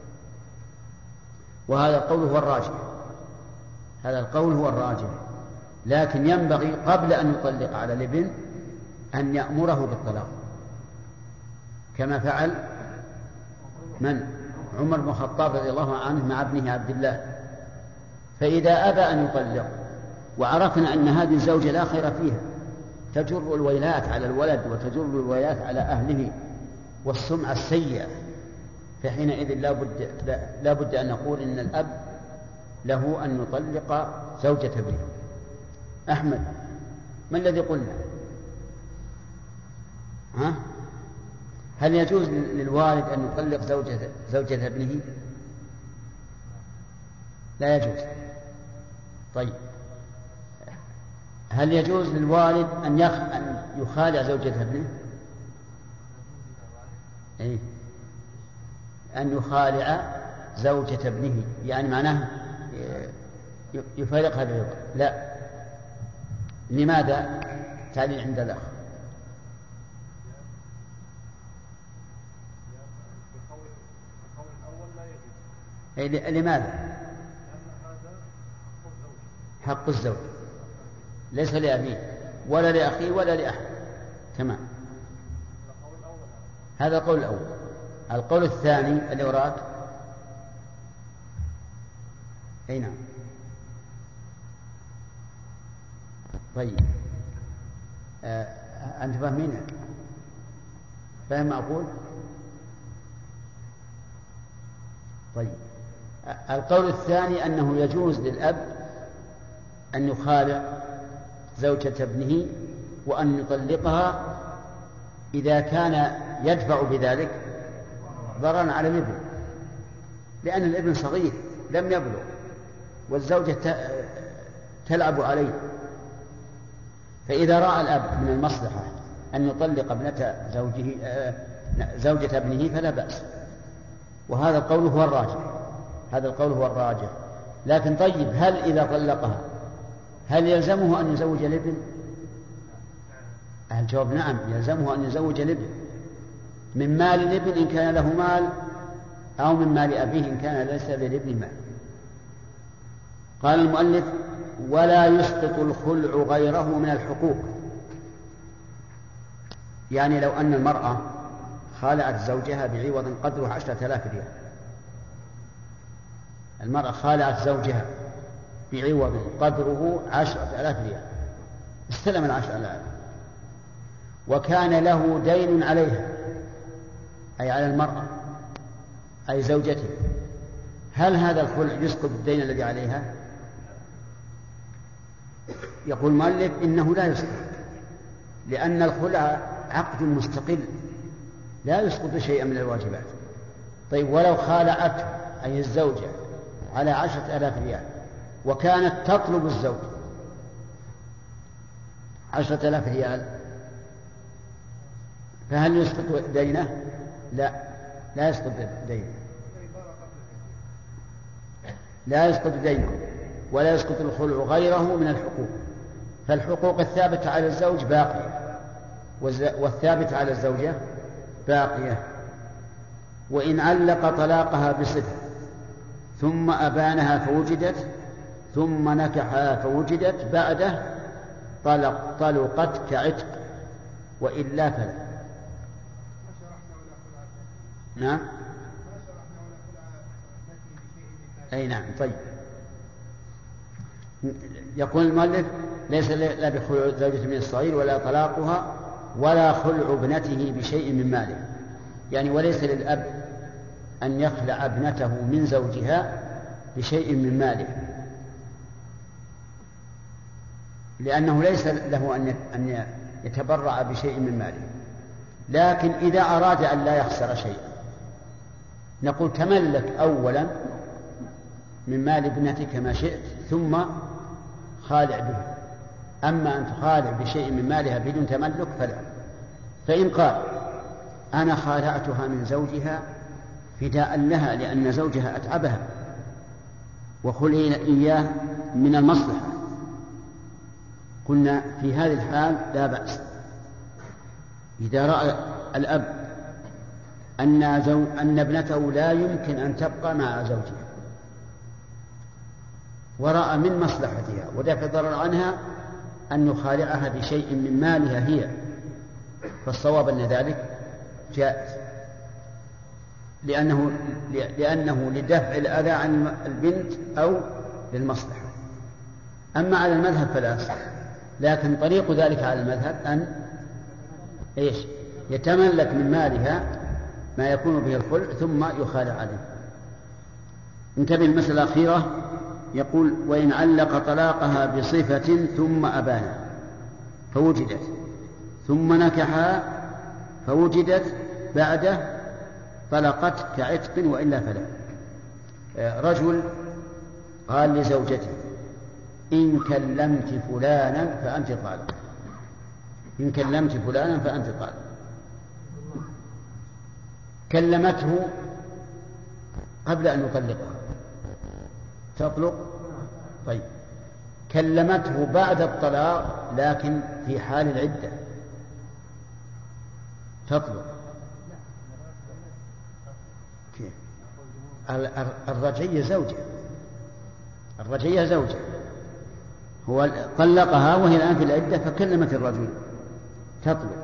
وهذا القول هو الراجح، هذا القول هو الراجح، لكن ينبغي قبل أن يطلق على الابن أن يأمره بالطلاق، كما فعل من؟ عمر بن الخطاب رضي الله عنه مع ابنه عبد الله. فإذا أبى أن يطلق وعرفنا أن هذه الزوجة لا خير فيها، تجر الويلات على الولد وتجر الويلات على أهله والسمعة السيئة، فحينئذ لا بد أن نقول إن الأب له أن يطلق زوجة ابنه. أحمد، ما الذي قلنا؟ هل يجوز للوالد أن يطلق زوجة ابنه؟ لا يجوز. طيب، هل يجوز للوالد أن يخالع زوجة ابنه؟ إيه؟ أن يخالع زوجة ابنه، يعني معناه يفارقها بالرضا. لا. لماذا؟ تعليل عند الأخ. القول الأول لماذا؟ حق الزوج ليس لأبيه ولا لأخيه ولا لأحد. تمام. هذا القول الأول. القول الثاني اللي وراك. أي نعم. طيب أنت فاهمين؟ فاهم ما أقول؟ طيب القول الثاني أنه يجوز للأب أن يخالع زوجة ابنه وأن يطلقها إذا كان يدفع بذلك ضررا على الابن، لأن الابن صغير لم يبلغ والزوجة تلعب عليه. فإذا رأى الأب من المصلحة أن يطلق ابنة زوجة ابنه فلا بأس، وهذا القول هو الراجح. هذا القول هو الراجح. لكن طيب، هل إذا طلقها هل يلزمه أن يزوج الابن؟ الجواب نعم، يلزمه أن يزوج الابن من مال الابن إن كان له مال، أو من مال أبيه إن كان ليس للابن مال. قال المؤلف: ولا يسقط الخلع غيره من الحقوق. يعني لو أن المرأة خالعت زوجها بعوض قدره 10,000 ريال، المرأة خالعت زوجها بعوض قدره 10,000 ريال، استلم 10,000، وكان له دين عليها أي على المرأة أي زوجته، هل هذا الخلع يسقط الدين الذي عليها؟ يقول المؤلف: إنه لا يسقط، لأن الخلع عقد مستقل لا يسقط شيئا من الواجبات. طيب ولو خالعته أي الزوجة على 10,000 ريال وكانت تطلب الزوج 10,000 ريال، فهل يسقط دينه؟ لا يسقط دينه، لا يسقط دينه، ولا يسقط الخلع غيره من الحقوق. فالحقوق الثابتة على الزوج باقية، والثابتة على الزوجة باقية. وإن علق طلاقها بصفة ثم أبانها فوجدت ثم نكحها فوجدت بعده طلقت كعتق، وإلا فلا. نعم. أي نعم. طيب يقول المؤلف: ليس لا بخلع زوجة من الصغير ولا طلاقها ولا خلع ابنته بشيء من ماله. يعني وليس للأب أن يخلع ابنته من زوجها بشيء من ماله، لأنه ليس له أن يتبرع بشيء من ماله. لكن إذا أراد أن لا يخسر شيئا نقول: تملك أولا من مال ابنتك ما شئت ثم خالع به. أما أن تخالع بشيء من مالها بدون تملك فلا. فإن قال: أنا خالعتها من زوجها فداء لها لأن زوجها أتعبها وخلعنا إياه من المصلحة، قلنا في هذه الحال لا بأس. إذا رأى الأب أن ابنته لا يمكن أن تبقى مع زوجها ورأى من مصلحتها ودفع الضرر عنها أن يخالعها بشيء من مالها هي، فالصواب أن ذلك جائز، لأنه لدفع الأذى عن البنت أو للمصلحة. أما على المذهب فلا يصح، لكن طريق ذلك على المذهب أن يتملك من مالها ما يكون به الخلع ثم يخالع عليه. انتبه المسألة الأخيرة، يقول: وإن علق طلاقها بصفة ثم أبانها فوجدت ثم نكحها فوجدت بعده طلقت كعتق وإلا فلا. رجل قال لزوجته: إن كلمت فلانا فأنت طالق، إن كلمت فلانا فأنت طالق. كلمته قبل أن يطلقها تطلق؟ طيب كلمته بعد الطلاق لكن في حال العدة تطلق؟ كيف؟ الرجعية زوجة، الرجعية زوجة، هو طلقها وهي الآن في العدة فكلمت الرجل تطلق،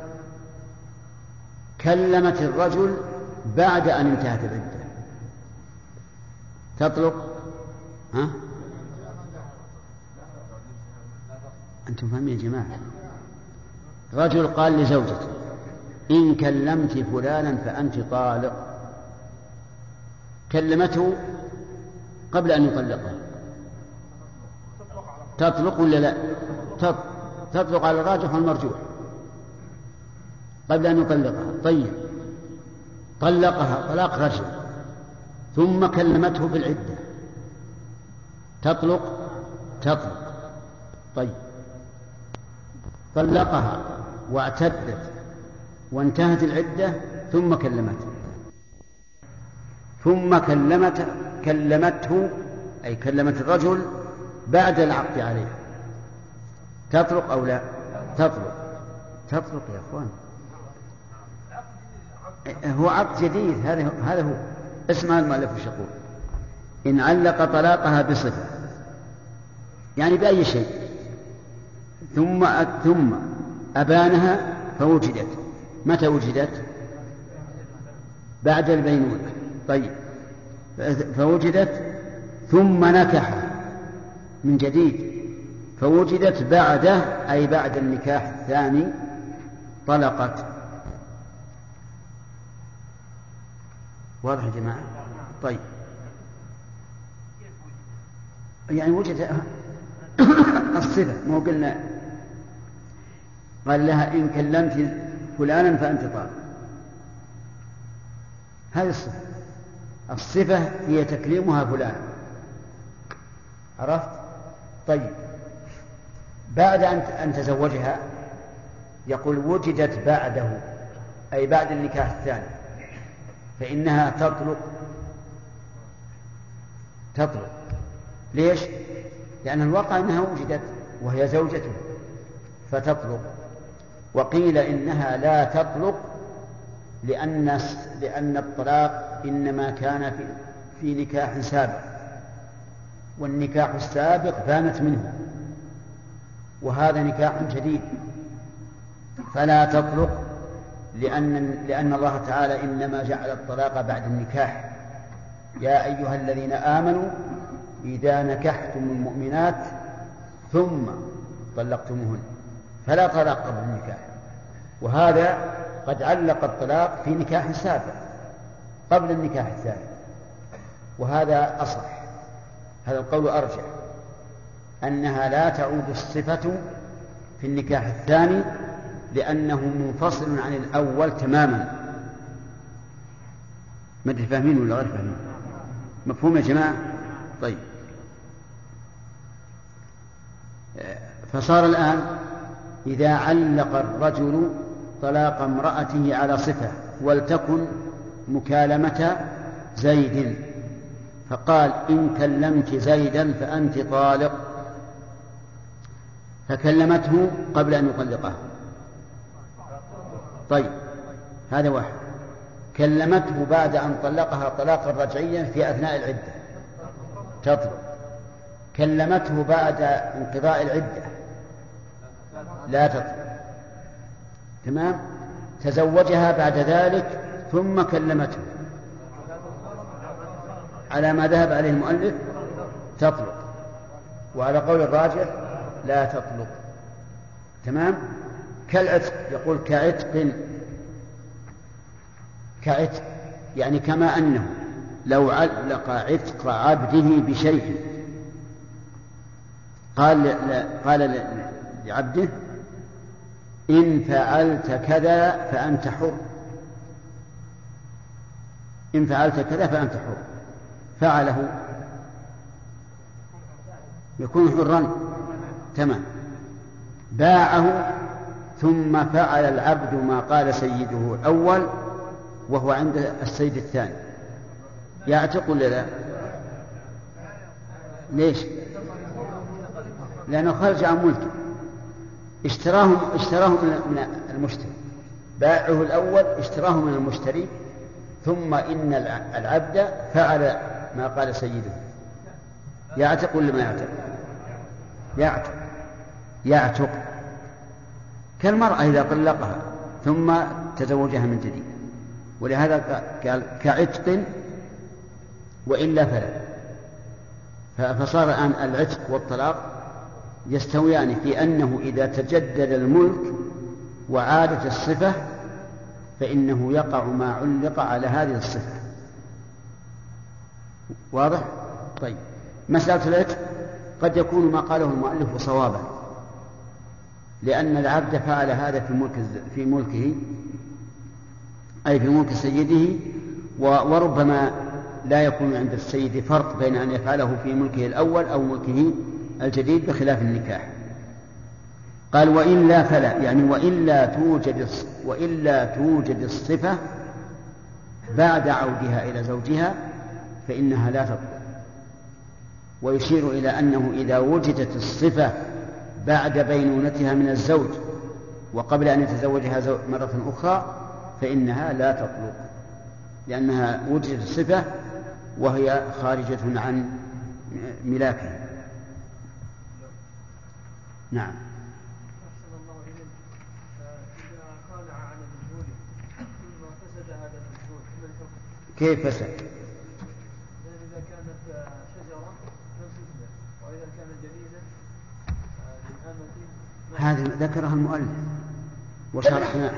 كلمت الرجل بعد أن انتهت العدة تطلق. ها؟ أنتم فاهمين يا جماعة؟ رجل قال لزوجته إن كلمت فلانا فأنت طالق، كلمته قبل أن يطلقها، تطلق ولا لا؟ تطلق على الراجح والمرجوح قبل أن يطلقها. طيب طلقها طلاق رجل ثم كلمته بالعدة تطلق؟ طيب طلقها واعتدت وانتهت العدة ثم كلمته أي كلمت الرجل بعد العقد عليه، تطلق أو لا؟ تطلق يا أخوان، هو عقد جديد، هذا هو اسمع المؤلف وش يقول. إن علق طلاقها بصفة يعني بأي شيء ثم أبانها فوجدت، متى وجدت؟ بعد البينونة. طيب فوجدت ثم نكح من جديد فوجدت بعده أي بعد النكاح الثاني طلقت. واضح يا جماعة؟ طيب يعني وجد الصفة، مو قلنا قال لها إن كلمت فلانا فأنت طالق، هذه الصفة هي تكليمها فلان، عرفت؟ طيب بعد أن تزوجها يقول وجدت بعده أي بعد النكاح الثاني فإنها تطلق. ليش؟ لأن الواقع أنها وجدت وهي زوجته فتطلق. وقيل إنها لا تطلق لأن الطلاق إنما كان في نكاح سابق، والنكاح السابق بانت منه وهذا نكاح جديد، فلا تطلق لأن الله تعالى إنما جعل الطلاق بعد النكاح. يا أيها الذين آمنوا إذا نكحتم المؤمنات ثم طلقتموهن فلا طلاق قبل النكاح، وهذا قد علق الطلاق في نكاح سابق قبل النكاح الثاني، وهذا أصح، هذا القول أرجح، أنها لا تعود الصفة في النكاح الثاني لأنه منفصل عن الأول تماما. ما أدري فاهمين ولا غير فاهمين؟ مفهوم يا جماعة؟ طيب فصار الآن إذا علق الرجل طلاق امرأته على صفة ولتكن مكالمة زيد فقال إن كلمت زيدا فأنت طالق، فكلمته قبل أن يطلقه. طيب هذا واحد. كلمته بعد أن طلقها طلاقا رجعيا في أثناء العدة تطلق. كلمته بعد انقضاء العدة لا تطلق. تمام؟ تزوجها بعد ذلك ثم كلمته على ما ذهب عليه المؤلف تطلق، وعلى قول الراجح لا تطلق. تمام؟ كالعتق، يقول كعتق يعني كما أنه لو علق عتق عبده بشيء قال لعبده إن فعلت كذا فأنت حر، إن فعلت كذا فأنت حر، فعله يكون حرا. تمام. باعه ثم فعل العبد ما قال سيده الأول وهو عند السيد الثاني، يعتق ولا لا؟ ليش؟ لأنه خرج عن ملكه، اشتراه من المشتري، باعه الأول اشتراه من المشتري، ثم إن العبد فعل ما قال سيده. يعتق ولا ما يعتق؟ يعتق. يعتق كالمرأة إذا طلقها ثم تزوجها من جديد، ولهذا قال كعتق وإلا فلا. فصار الآن العتق والطلاق يستويان في أنه إذا تجدد الملك وعادت الصفة فإنه يقع ما علق على هذه الصفة. واضح؟ طيب، مسألة العتق قد يكون ما قاله المؤلف صوابا، لأن العبد فعل هذا في ملكه أي في ملك سيده، وربما لا يكون عند السيد فرق بين أن يفعله في ملكه الأول أو ملكه الجديد بخلاف النكاح. قال وإلا فلا، يعني وإلا توجد الصفة بعد عودها إلى زوجها فإنها لا تطلق. ويشير إلى أنه إذا وجدت الصفة بعد بينونتها من الزوج وقبل أن يتزوجها مرة أخرى فإنها لا تطلق، لأنها وجدت الصفة وهي خارجة عن ملاكه. نعم. كيف فسد؟ إذا كانت شجرة لم تثمر، وإذا كان جليدا هذا ذكرها المؤلف وشرحنا.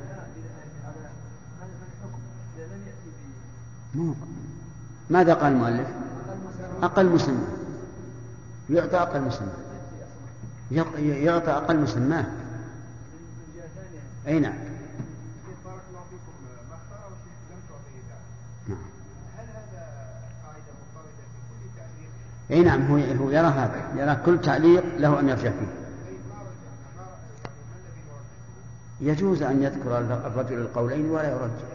ماذا قال المؤلف؟ أقل مسمى، يعطى أقل مسمى، يعطى أقل مسمى. أي نعم. أي نعم، هو يرى هذا، يرى كل تعليق له أن يرجع فيه. يجوز أن يذكر الرجل القولين ولا يرجع.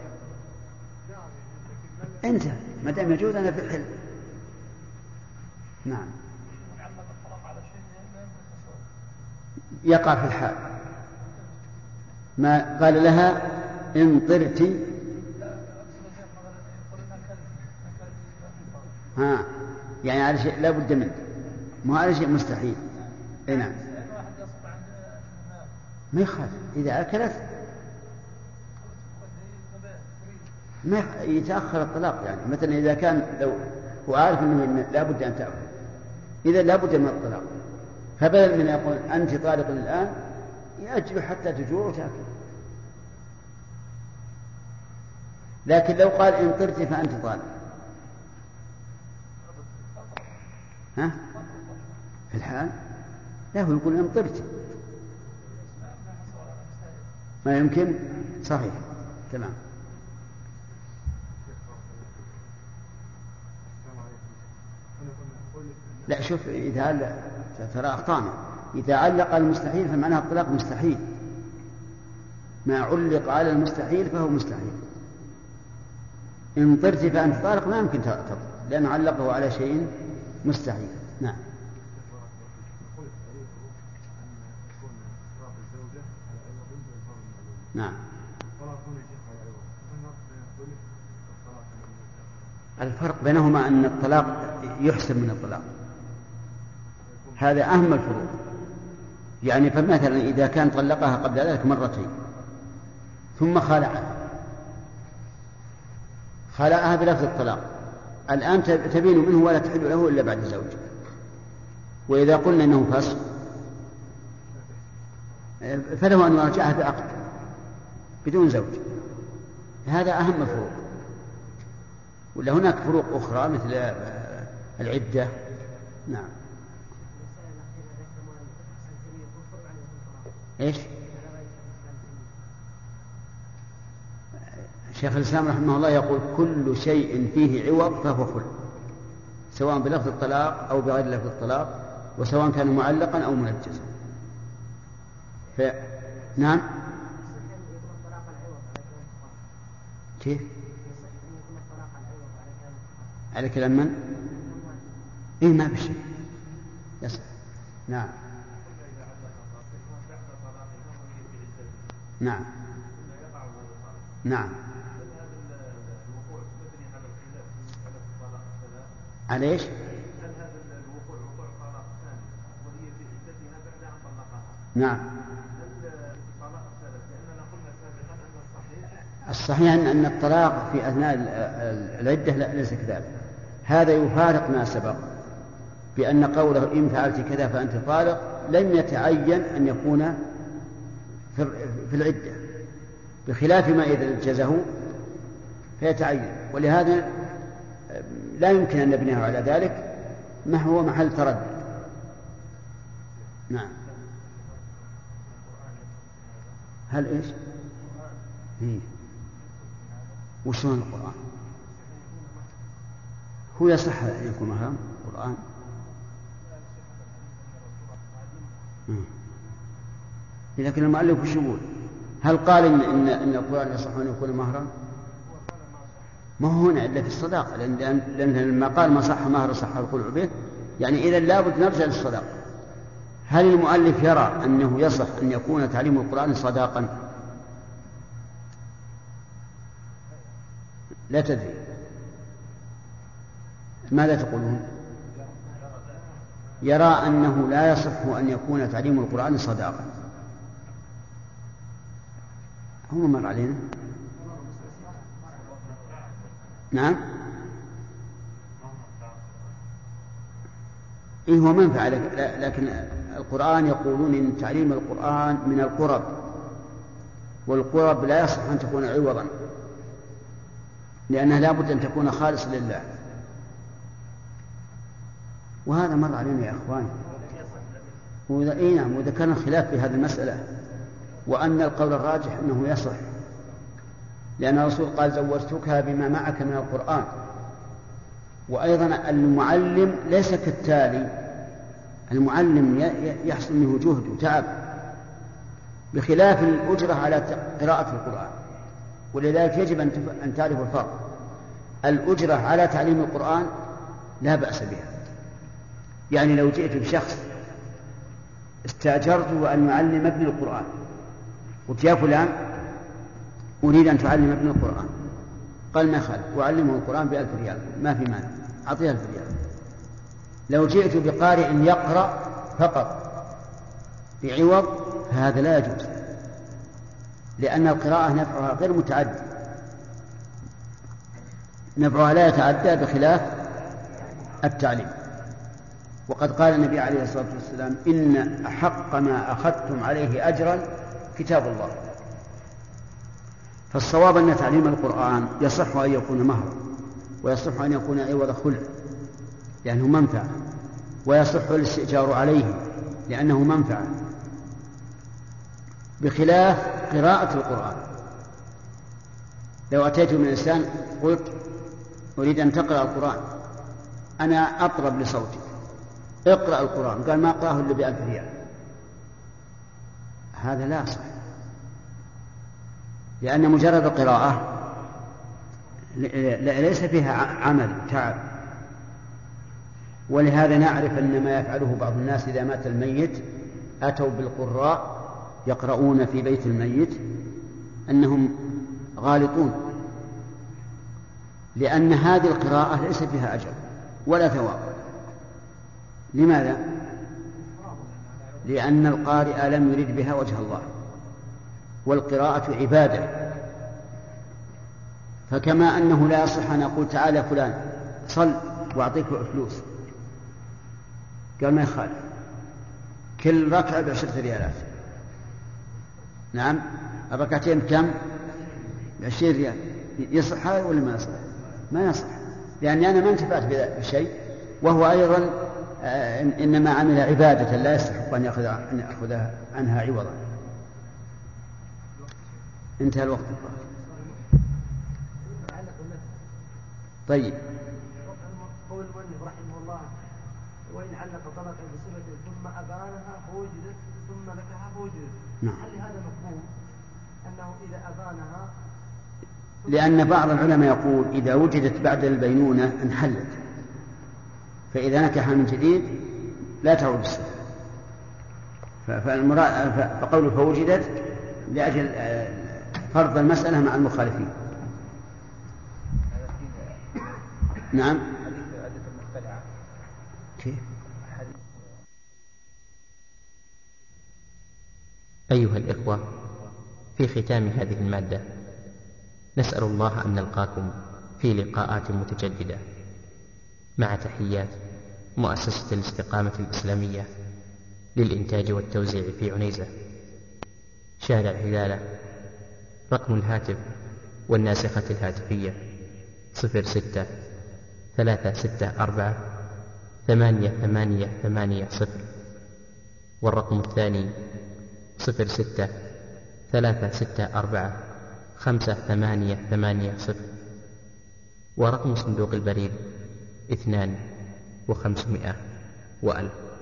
أنت ما دام يجوز أنا في الحل. نعم. يقع في الحال. ما قال لها إن طرت يعني على شيء لا بد منه، مو على شيء مستحيل. اي نعم، ما يخالف إذا أكلت ما يتأخر الطلاق. يعني مثلا إذا كان لو هو عارف أنه لا بد أن تأكل، إذا لا بد من الطلاق، فبدل من يقول أنت طالق الآن يأجل حتى تجوع وتأكل. لكن لو قال إن طرت فأنت طالق، في الحال لا، هو يقول إن طرت ما يمكن. صحيح، تمام. لا شوف، إذا ترى أخطأنا، إذا علق المستحيل فمعناها الطلاق مستحيل، ما علق على المستحيل فهو مستحيل. إن طرت فأنت طالق ما يمكن تطلق لأنه علقه على شيء مستحيل. نعم. نعم. الفرق بينهما أن الطلاق يحسب من الطلاق، هذا أهم الفروق. يعني فمثلا إذا كان طلقها قبل ذلك مرتين ثم خلعها بلفظ الطلاق، الآن تبين منه ولا تحل له إلا بعد زوج. وإذا قلنا أنه فسخ فله أن يرجعها بعقد بدون زوج. هذا أهم الفروق. ولا هناك فروق أخرى مثل العدة. نعم. إيش؟ شيخ الإسلام رحمه الله يقول كل شيء فيه عوض فهو خلع، سواء بلفظ الطلاق أو بغير لفظ الطلاق، وسواء كان معلقا أو منجزا. نعم. كيف؟ على كلام من؟ إيه ما بشيء يصح. نعم. نعم. نعم. على ايش؟ هل هذا الوقوع وقوع طلاق ثاني وهي في عدتها بعد ان طلقها؟ نعم. هل الطلاق ثالث؟ لاننا قلنا سابقا ان الصحيح ان الطلاق في اثناء العده ليس كذلك. هذا يفارق ما سبق بان قوله ان فعلت كذا فانت طالق لم يتعين ان يكون في العده، بخلاف ما اذا انجزه فيتعين. ولهذا لا يمكن ان نبنيه على ذلك، ما هو محل تردد. نعم. هل ايش؟ وشلون القرآن؟ هو يصح أن يكون مهرا القرآن؟ لكن المؤلف وش يقول؟ هل قال إن القرآن يصح أن يكون مهرا؟ ما هو هنا إلا في الصداقة، لأن لما قال ما صح مهر صح الخلع به، يعني إذا لابد نرجع للصداقة. هل المؤلف يرى أنه يصح أن يكون تعليم القرآن صداقا؟ لا تدري. ماذا تقولون؟ يرى أنه لا يصح أن يكون تعليم القرآن صداقا. هو مر علينا. نعم. إيه هو منفعة، لكن القرآن يقولون إن تعليم القرآن من القرب، والقرب لا يصح أن تكون عوضا، لأنها لا بد أن تكون خالصة لله. وهذا مر علينا يا أخواني. وإذا كان الخلاف في هذه المسألة، وأن القول الراجح أنه يصح، لأن الرسول قال زوجتك بما معك من القرآن. وأيضا المعلم ليس كالتالي، المعلم يحصل منه جهد وتعب بخلاف الأجرة على قراءة القرآن. ولذلك يجب أن تعرف الفرق. الأجرة على تعليم القرآن لا بأس بها، يعني لو جئت بشخص استأجرته أن يعلم ابن القرآن، قلت يا فلان أريد أن تعلم ابن القرآن، قال ما خالف وأعلمه القرآن ب1000 ريال، ما في مانع، أعطيه 1000 ريال. لو جئت بقارئ يقرأ فقط بعوض فهذا لا يجوز، لأن القراءة نفعها غير متعدد، نفعها لا يتعدى بخلاف التعليم. وقد قال النبي عليه الصلاة والسلام إن أحق ما أخذتم عليه أجرا كتاب الله. فالصواب أن تعليم القرآن يصح أن يكون مهرا، ويصح أن يكون عوض خلع لأنه منفعة، ويصح الاستئجار عليه لأنه منفعة، بخلاف قراءة القرآن. لو أتيت من إنسان قلت أريد أن تقرأ القرآن، أنا أطرب لصوتي، اقرأ القرآن، قال ما أقرأه إلا ب1000 ريال، هذا لا صح، لأن مجرد القراءة ليس فيها عمل تعب. ولهذا نعرف أن ما يفعله بعض الناس إذا مات الميت أتوا بالقراء يقرؤون في بيت الميت أنهم غالطون، لأن هذه القراءة ليس فيها أجر ولا ثواب. لماذا؟ لأن القارئ لم يرد بها وجه الله، والقراءة عبادة. فكما أنه لا يصح أن أقول تعالى فلان صل وأعطيك فلوس، قال ما يخالف، كل ركعة ب10 ريالات. نعم، الركعتين كم؟ ب20 ريال. يصح هذا ولا ما يصح؟ ما يصح، لأني أنا ما انتفعت بشيء، وهو أيضا إنما عمل عبادة لا يستحق أن يأخذ عنها عوضا. انتهى الوقت. طيب. قول المؤلف رحمه الله وإن علق طلقا بصفة ثم أبانها فوجدت ثم لكها فوجدت. نعم. هل هذا مفهوم أنه إذا أبانها؟ لأن بعض العلماء يقول إذا وجدت بعد البينونة انحلت، فإذا نكح من جديد لا تعود الصفة. فقوله فوجدت لأجل فرض المسألة مع المخالفين. نعم. كيف؟ أيها الإخوة، في ختام هذه المادة نسأل الله أن نلقاكم في لقاءات متجددة، مع تحيات مؤسسة الاستقامة الإسلامية للإنتاج والتوزيع في عنيزة، شارع هلالة. رقم الهاتف والناسخة الهاتفية 06-364-8880، والرقم الثاني 06-364-5880، ورقم صندوق البريد 2 و500 و1000.